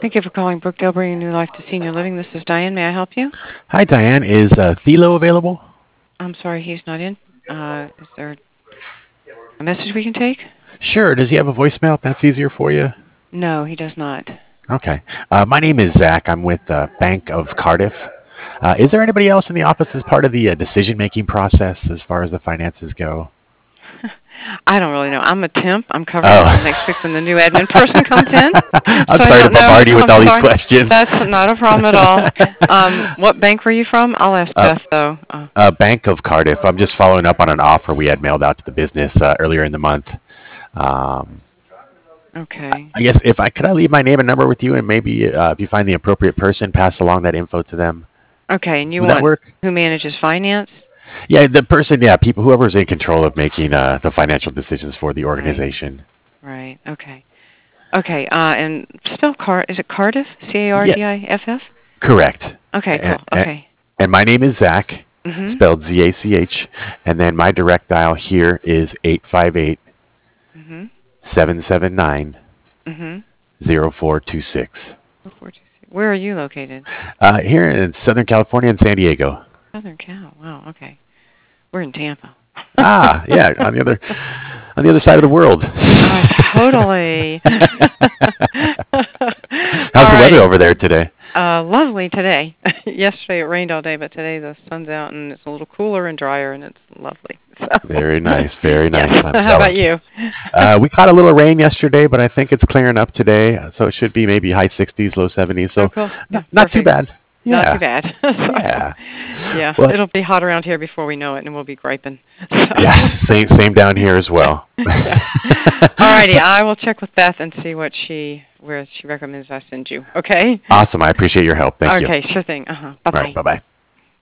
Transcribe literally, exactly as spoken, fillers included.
Thank you for calling Brookdale Bringing New Life to Senior Living. This is Diane. May I help you? Hi, Diane. Is uh, Thilo available? I'm sorry, he's not in. Uh, is there a message we can take? Sure. Does he have a voicemail if that's easier for you? No, he does not. Okay. Uh, my name is Zach. I'm with uh, Bank of Cardiff. Uh, is there anybody else in the office as part of the uh, decision-making process as far as the finances go? I don't really know. I'm a temp. I'm covering Oh. until next week when the new admin person comes in. I'm so sorry to bombard know. you with I'm all sorry. these questions. That's not a problem at all. Um, what bank were you from? I'll ask Uh, Beth, though. Uh, uh, Bank of Cardiff. I'm just following up on an offer we had mailed out to the business uh, earlier in the month. Um, okay. I guess if I could I leave my name and number with you, and maybe uh, if you find the appropriate person, pass along that info to them. Okay, and you Would that want work? who manages finance? Yeah, the person, yeah, people, whoever's in control of making uh, the financial decisions for the Right. organization. Right. Okay. Okay. Uh, and spell Car. Is it Cardiff? C A R Yeah, D I F F. correct. Okay. And, Cool. Okay. and my name is Zach, Mhm. spelled Z A C H, and then my direct dial here is eight five eight, Mhm. seven seven nine, Mhm. zero four two six. Where are you located? Uh, here in Southern California and San Diego. Southern Cal. Wow. Okay. We're in Tampa. Ah, yeah, on the other on the other side of the world. Uh, totally. How's the Alrighty. weather over there today? Uh, lovely today. Yesterday it rained all day, but today the sun's out and it's a little cooler and drier, and it's lovely. So. Very nice, very nice. Yeah. I'm How about jealous. you? Uh, we caught a little rain yesterday, but I think it's clearing up today, so it should be maybe high sixties, low seventies. So Oh, cool. Yeah, not, not too perfect. bad. Not too Yeah, bad. So, yeah. yeah, Well, it'll be hot around here before we know it, and we'll be griping. So. yeah, same same down here as well. Yeah. Alrighty, I will check with Beth and see what she where she recommends I send you. Okay. Awesome. I appreciate your help. Thank you. Okay, sure thing. Uh huh. Bye All bye. right. Bye bye.